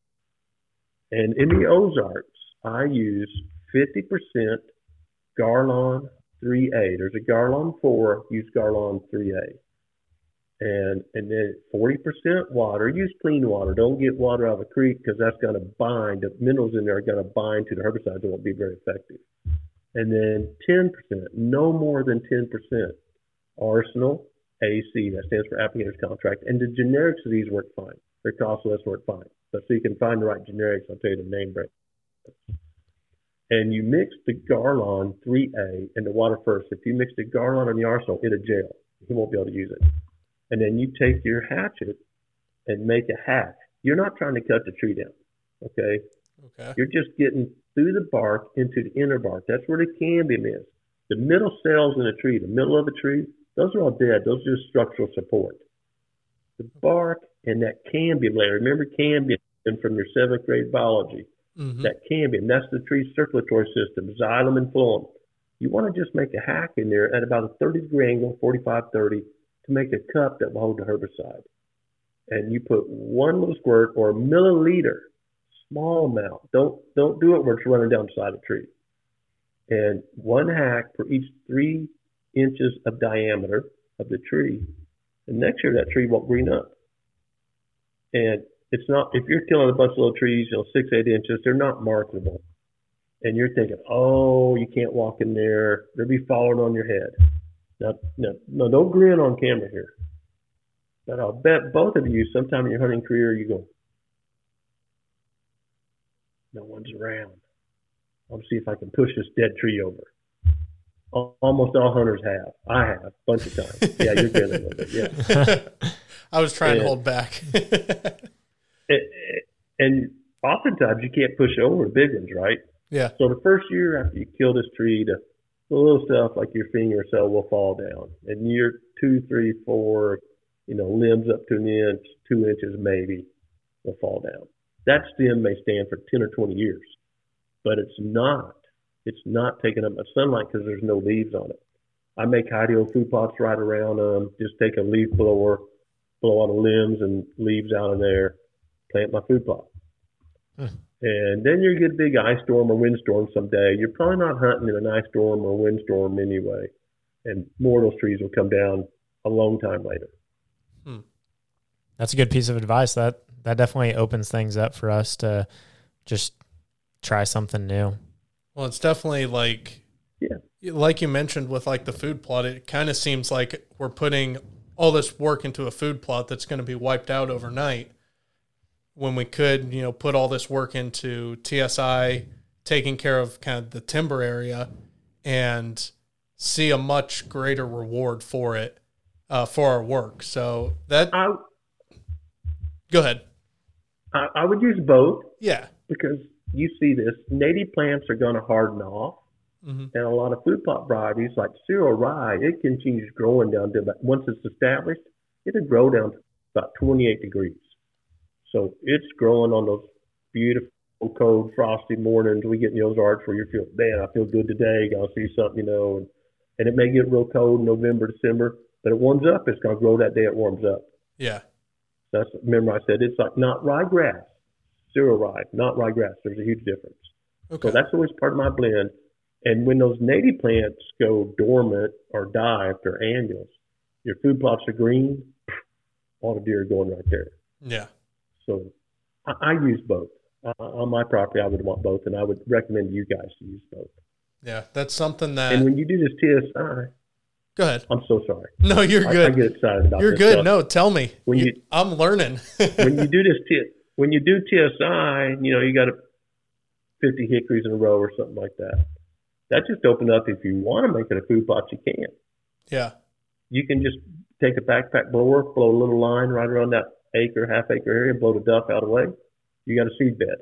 And in the Ozarks, I use 50% Garlon 3A. There's a Garlon 4, use Garlon 3A. And then 40% water. Use clean water. Don't get water out of a creek because that's going to bind. The minerals in there are going to bind to the herbicides. It won't be very effective. And then 10%, no more than 10%. Arsenal, AC, that stands for Applicators Contract. And the generics of these work fine. Their cost less work fine. So you can find the right generics, I'll tell you the name brand. And you mix the Garlon 3A and the water first. If you mix the Garlon and the Arsenal, it'll jail. He won't be able to use it. And then you take your hatchet and make a hack. You're not trying to cut the tree down, okay? You're just getting through the bark into the inner bark. That's where the cambium is. The middle cells in a tree, the middle of a tree, those are all dead. Those are just structural support. The bark and that cambium layer, remember cambium from your 7th grade biology, that cambium, that's the tree's circulatory system, xylem and phloem. You want to just make a hack in there at about a 30-degree angle, 45-30, to make a cup that will hold the herbicide. And you put one little squirt or a milliliter, small amount. Don't do it where it's running down the side of the tree. And one hack for each 3 inches of diameter of the tree. And next year that tree won't green up. And it's not, if you're killing a bunch of little trees, 6-8 inches, they're not marketable. And you're thinking, oh, you can't walk in there. They'll be falling on your head. Now, don't grin on camera here. But I'll bet both of you, sometime in your hunting career, you go, no one's around. I'll see if I can push this dead tree over. Almost all hunters have. I have, a bunch of times. Yeah, you're grinning a little bit, yeah. I was trying to hold back. And oftentimes you can't push over the big ones, right? Yeah. So the first year after you kill this tree, the little stuff like your finger or so will fall down. And year 2, 3, 4, limbs up to an inch, 2 inches maybe will fall down. That stem may stand for 10 or 20 years, but it's not taking up much sunlight because there's no leaves on it. I make hide food plots right around them. Just take a leaf blower, blow all the limbs and leaves out of there, plant my food plot. And then you get a big ice storm or windstorm someday. You're probably not hunting in an ice storm or windstorm anyway. And more of those trees will come down a long time later. That's a good piece of advice. That definitely opens things up for us to just try something new. Well, it's definitely like you mentioned with like the food plot, it kind of seems like we're putting all this work into a food plot that's going to be wiped out overnight when we could, put all this work into TSI, taking care of kind of the timber area and see a much greater reward for it, for our work. So that, go ahead. I would use both. Yeah. Because you see this, native plants are going to harden off. And a lot of food plot varieties like cereal rye, it continues growing down to about, once it's established, it'll grow down to about 28 degrees. So it's growing on those beautiful, cold, frosty mornings we get in the Ozarks where you feel, man, I feel good today, gonna see something, and it may get real cold in November, December, but it warms up. It's gonna grow that day it warms up. Yeah. Remember I said it's like not ryegrass, cereal rye, not ryegrass. There's a huge difference. Okay. So that's always part of my blend. And when those native plants go dormant or die if they're annuals, your food plots are green, all the deer are going right there. Yeah. So I use both. On my property, I would want both, and I would recommend you guys to use both. Yeah, that's something that... And when you do this TSI... Go ahead. I'm so sorry. No, you're good. I get excited about You're this good. stuff. No, tell me. I'm learning. when you do TSI, you got 50 hickories in a row or something like that. That just opened up. If you want to make it a food plot, you can. Yeah. You can just take a backpack blower, blow a little line right around that acre, half acre area, blow the duff out of the way. You got a seed bed.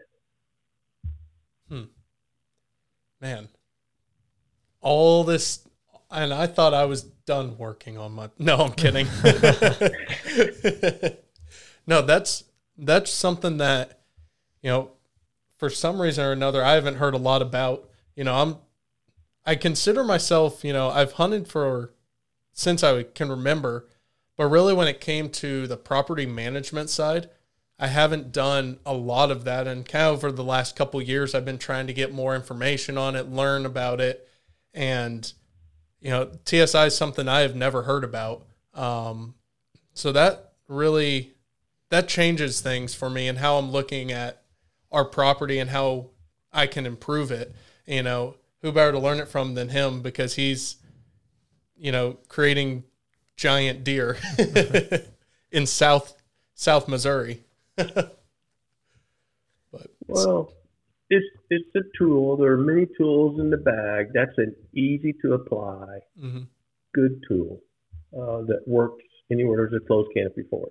Man. All this, and I thought I was done working on my, no, I'm kidding. No, that's something that, for some reason or another, I haven't heard a lot about. I consider myself, I've hunted since I can remember, but really when it came to the property management side, I haven't done a lot of that. And kind of over the last couple of years, I've been trying to get more information on it, learn about it. And, TSI is something I have never heard about. So that changes things for me and how I'm looking at our property and how I can improve it. Who better to learn it from than him, because he's, creating giant deer in South Missouri. Well, it's a tool. There are many tools in the bag. That's an easy to apply, good tool that works anywhere there's a closed canopy forest.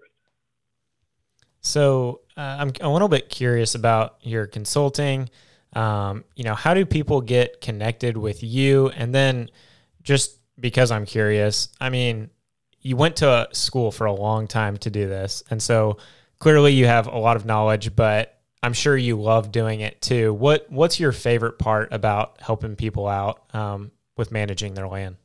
So I'm a little bit curious about your consulting. How do people get connected with you? And then just because I'm curious, you went to school for a long time to do this. And so clearly you have a lot of knowledge, but I'm sure you love doing it too. What's your favorite part about helping people out with managing their land?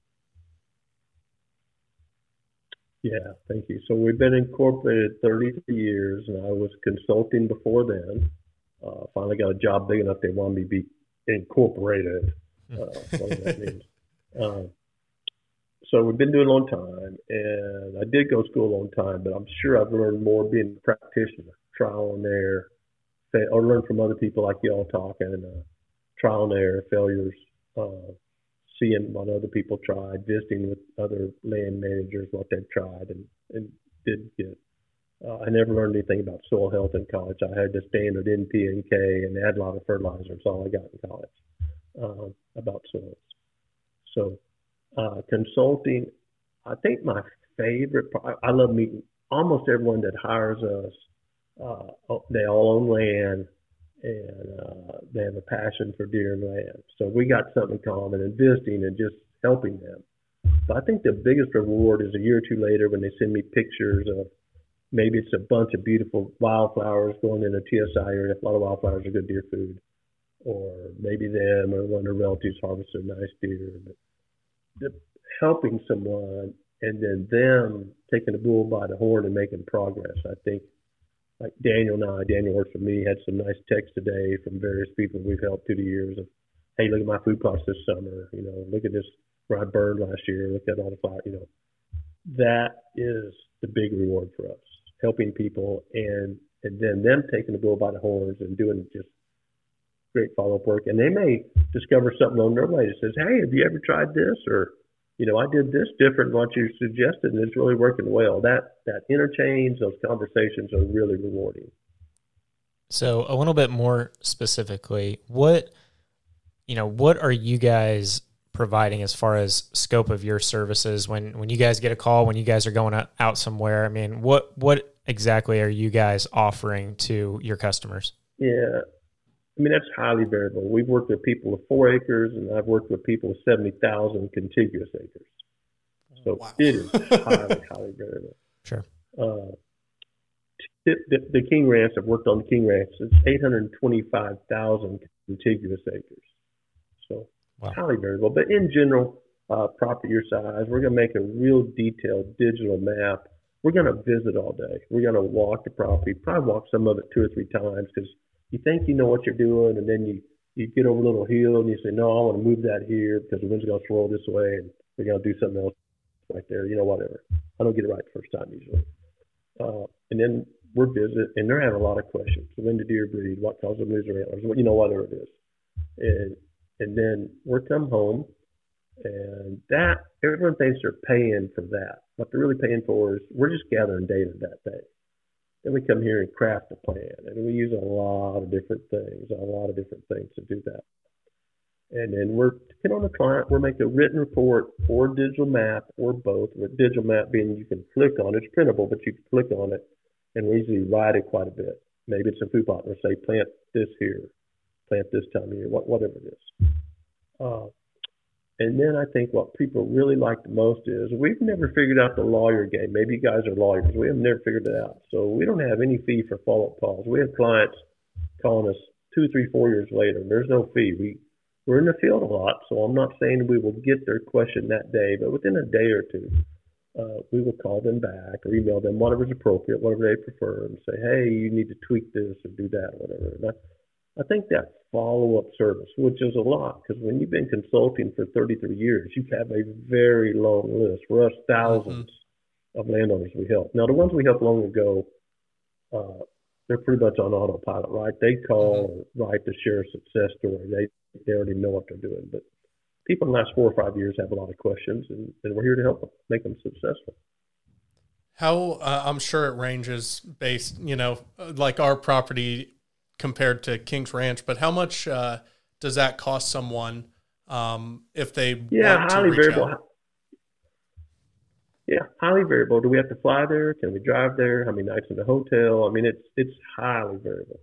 Yeah, thank you. So we've been incorporated 33 years, and I was consulting before then. Finally got a job big enough they wanted me to be incorporated. What that means. So we've been doing it a long time, and I did go to school a long time, but I'm sure I've learned more being a practitioner, trial and error, or learn from other people like y'all talking, trial and error, failures, seeing what other people tried, visiting with other land managers, what they've tried and did get. I never learned anything about soil health in college. I had the standard NP and K and add a lot of fertilizer. That's all I got in college about soils. So consulting, I think my favorite part, I love meeting almost everyone that hires us. They all own land, and they have a passion for deer and land. So we got something in common, and visiting and just helping them. But I think the biggest reward is a year or two later when they send me pictures of, maybe it's a bunch of beautiful wildflowers going in a TSI area. A lot of wildflowers are good deer food. Or maybe them or one of their relatives harvested a nice deer. But helping someone and then them taking the bull by the horn and making progress. I think like Daniel works for me, had some nice texts today from various people we've helped through the years of, hey, look at my food plots this summer. Look at this where I burned last year. Look at all the fire. That is the big reward for us, helping people and then them taking the bull by the horns and doing just great follow-up work. And they may discover something on their way that says, hey, have you ever tried this? Or, I did this different than what you suggested, and it's really working well. That interchange, those conversations are really rewarding. So a little bit more specifically, what are you guys providing as far as scope of your services when you guys get a call, when you guys are going out somewhere? I mean, what exactly are you guys offering to your customers? Yeah. I mean, that's highly variable. We've worked with people with 4 acres, and I've worked with people with 70,000 contiguous acres. So wow. It is highly variable. Sure. The King Ranch, I've worked on the King Ranch. It's 825,000 contiguous acres. So wow. Highly variable. But in general, property your size, we're going to make a real detailed digital map. We're going to visit all day. We're going to walk the property, probably walk some of it 2 or 3 times because you think you know what you're doing, and then you get over a little hill and you say, no, I want to move that here because the wind's going to swirl this way and we're going to do something else right there, whatever. I don't get it right the first time usually. And then we're visit, and they're having a lot of questions. When do deer breed? What causes them to lose their antlers? Whatever it is. And then we're come home, and that everyone thinks they're paying for that. What they're really paying for is we're just gathering data that day. Then we come here and craft a plan, and we use a lot of different things to do that. And then we're depending on the client, we're making a written report or digital map or both. With digital map being you can click on it. It's printable, but you can click on it, and we usually write it quite a bit. Maybe it's a food plot, or say plant this here, plant this time of year, whatever it is. And then I think what people really like the most is we've never figured out the lawyer game. Maybe you guys are lawyers. We have never figured it out. So we don't have any fee for follow-up calls. We have clients calling us 2, 3, 4 years later. There's no fee. We're in the field a lot, so I'm not saying we will get their question that day, but within a day or two, we will call them back or email them whatever's appropriate, whatever they prefer, and say, hey, you need to tweak this or do that, whatever. And I think that follow-up service, which is a lot, because when you've been consulting for 33 years, you have a very long list. For us, thousands of landowners we help. Now, the ones we helped long ago, they're pretty much on autopilot, right? They call or write to share a success story. They already know what they're doing. But people in the last 4 or 5 years have a lot of questions, and we're here to help them, make them successful. How, I'm sure it ranges based, like our property compared to King's Ranch, but how much does that cost someone if they want to highly reach variable. out? Yeah, highly variable. Do we have to fly there? Can we drive there? How many nights in the hotel? I mean, it's highly variable.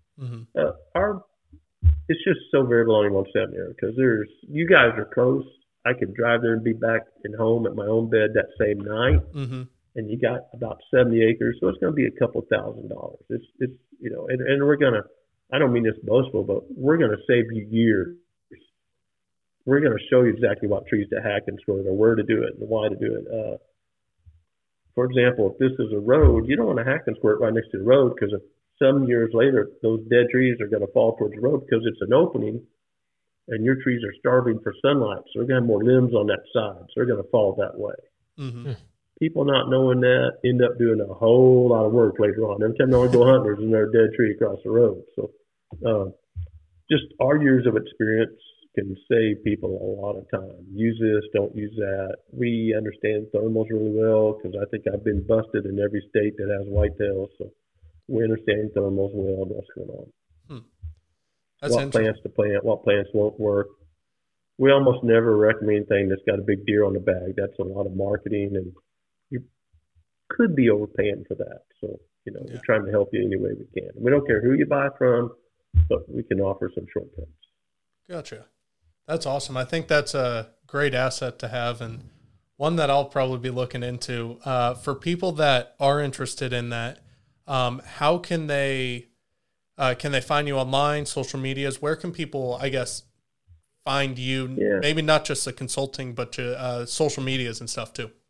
It's just so variable on any one set there because you guys are close. I could drive there and be back at home at my own bed that same night, and you got about 70 acres, so it's going to be a couple $1,000. It's and we're gonna. I don't mean this boastful, but we're going to save you years. We're going to show you exactly what trees to hack and squirt or where to do it and why to do it. For example, if this is a road, you don't want to hack and squirt right next to the road because if some years later those dead trees are going to fall towards the road because it's an opening and your trees are starving for sunlight. So they're going to have more limbs on that side. So they're going to fall that way. People not knowing that end up doing a whole lot of work later on. Every time they want to go hunt, there's another dead tree across the road. So just our years of experience can save people a lot of time. Use this, don't use that. We understand thermals really well because I think I've been busted in every state that has whitetails. So we understand thermals well and what's going on. That's what plants to plant, what plants won't work. We almost never recommend anything that's got a big deer on the bag. That's a lot of marketing, and you could be overpaying for that. So, we're trying to help you any way we can. We don't care who you buy from, but we can offer some shortcuts. Gotcha. That's awesome. I think that's a great asset to have and one that I'll probably be looking into. For people that are interested in that, how can they find you online, social medias? Where can people, I guess, find you? Yeah. Maybe not just the consulting, but to social medias and stuff too.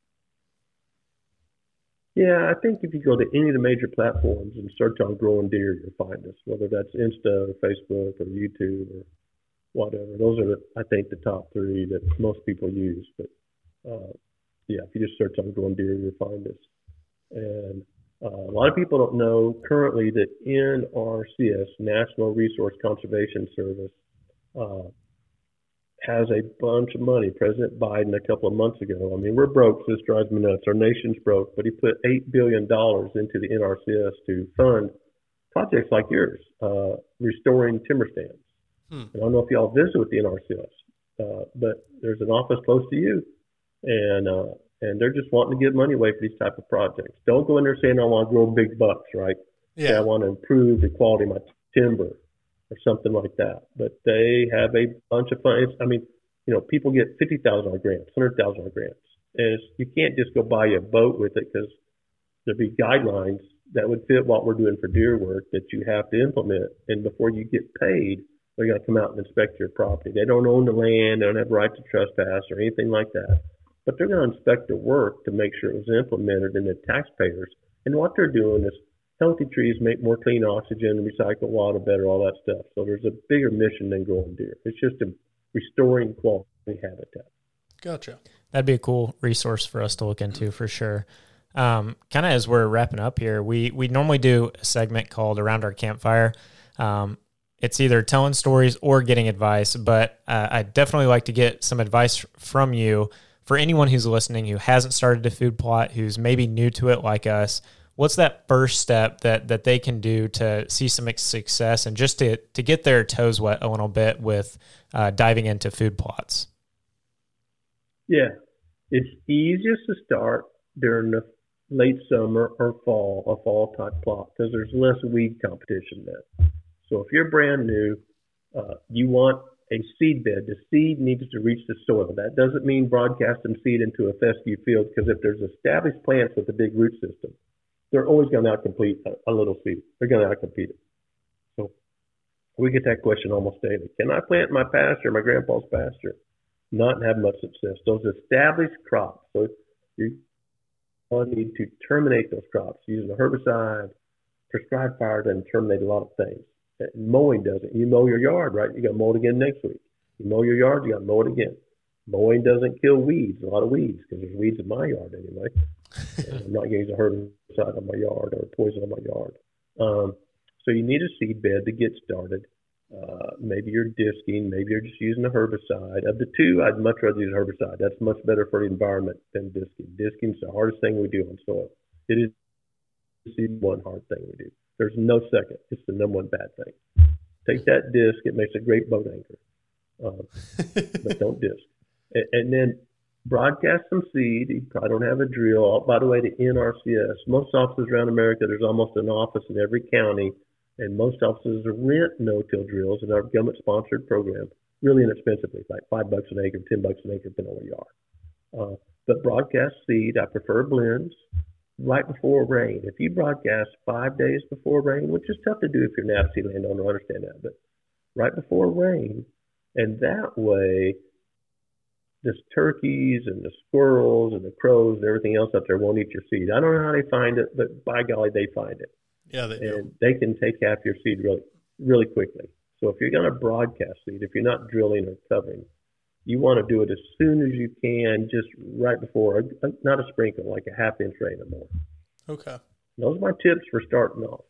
Yeah, I think if you go to any of the major platforms and search on growing deer, you'll find us, whether that's Insta or Facebook or YouTube or whatever. Those are, I think, the top three that most people use. But yeah, if you just search on growing deer, you'll find us. And a lot of people don't know currently that NRCS, National Resource Conservation Service, has a bunch of money. President Biden a couple of months ago, I mean, we're broke, so this drives me nuts. Our nation's broke, but he put $8 billion into the NRCS to fund projects like yours, restoring timber stands. And I don't know if y'all visit with the NRCS, but there's an office close to you, and they're just wanting to give money away for these type of projects. Don't go in there saying I want to grow big bucks, right? Yeah. Say, I want to improve the quality of my timber or something like that. But they have a bunch of funds. I mean, you know, people get $50,000 grants, $100,000 grants, and you can't just go buy a boat with it, because there'd be guidelines that would fit what we're doing for deer work that you have to implement. And before you get paid, they're going to come out and inspect your property. They don't own the land, they don't have right to trespass or anything like that. But they're going to inspect the work to make sure it was implemented, and the taxpayers. And what they're doing is healthy trees make more clean oxygen, recycle water better, all that stuff. So there's a bigger mission than growing deer. It's just restoring quality habitat. Gotcha. That'd be a cool resource for us to look into for sure. Kind of as we're wrapping up here, we normally do a segment called Around Our Campfire. It's either telling stories or getting advice, but I'd definitely like to get some advice from you for anyone who's listening who hasn't started a food plot, who's maybe new to it like us. What's that first step that they can do to see some success and just to get their toes wet a little bit with diving into food plots? Yeah, it's easiest to start during the late summer or fall, a fall type plot, because there's less weed competition then. So if you're brand new, you want a seed bed. The seed needs to reach the soil. That doesn't mean broadcasting seed into a fescue field, because if there's established plants with a big root system, they're always going to outcompete a little seed. They're going to outcompete it. So we get that question almost daily. Can I plant my pasture, my grandpa's pasture? Not have much success. Those established crops. So you need to terminate those crops using a herbicide. Prescribed fire doesn't terminate a lot of things. Mowing doesn't. You mow your yard, right? You got to mow it again next week. You mow your yard, you got to mow it again. Mowing doesn't kill weeds, a lot of weeds, because there's weeds in my yard anyway. I'm not going to use a herbicide on my yard or poison on my yard. So you need a seed bed to get started. Maybe you're disking, maybe you're just using a herbicide. Of the two, I'd much rather use a herbicide. That's much better for the environment than disking. Disking's the hardest thing we do on soil. It is the one hard thing we do. There's no second. It's the number one bad thing. Take that disc. It makes a great boat anchor. But don't disc. And then broadcast some seed. You probably don't have a drill. By the way, the NRCS, most offices around America, there's almost an office in every county, and most offices rent no-till drills in our government-sponsored program, really inexpensively, like $5 an acre, $10 an acre, depending on where you are. But broadcast seed, I prefer blends. Right before rain. If you broadcast 5 days before rain, which is tough to do if you're an absentee landowner, I understand that, but right before rain, and that way, the turkeys and the squirrels and the crows and everything else up there won't eat your seed. I don't know how they find it, but by golly, they find it. Yeah, they do. And they can take half your seed really, really quickly. So if you're going to broadcast seed, if you're not drilling or covering, you want to do it as soon as you can, just right before, not a sprinkle, like a half-inch rain or more. Okay. Those are my tips for starting off.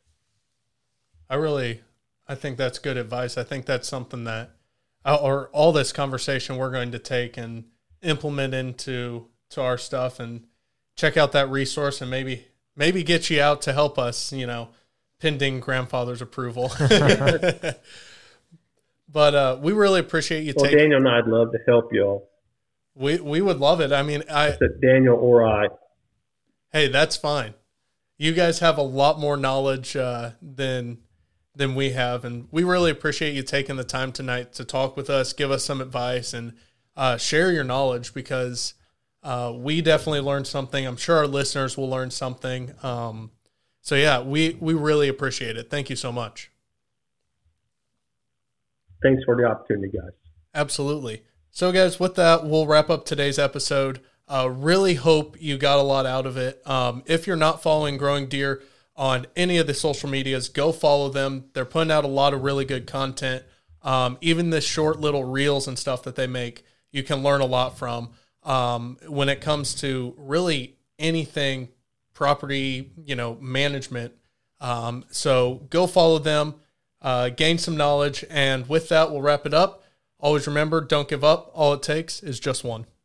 I think that's good advice. I think that's something that, or all this conversation we're going to take and implement into our stuff, and check out that resource, and maybe get you out to help us, pending grandfather's approval. But we really appreciate you taking. Daniel and I'd love to help y'all. We would love it. I mean, I said Daniel or I. Hey, that's fine. You guys have a lot more knowledge than we have, and we really appreciate you taking the time tonight to talk with us, give us some advice, and share your knowledge, because we definitely learned something. I'm sure our listeners will learn something. So yeah, we really appreciate it. Thank you so much. Thanks for the opportunity, guys. Absolutely. So guys, with that, we'll wrap up today's episode. Really hope you got a lot out of it. If you're not following Growing Deer on any of the social medias, go follow them. They're putting out a lot of really good content. Even the short little reels and stuff that they make, you can learn a lot from when it comes to really anything property, management. So go follow them, gain some knowledge. And with that, we'll wrap it up. Always remember, don't give up. All it takes is just one.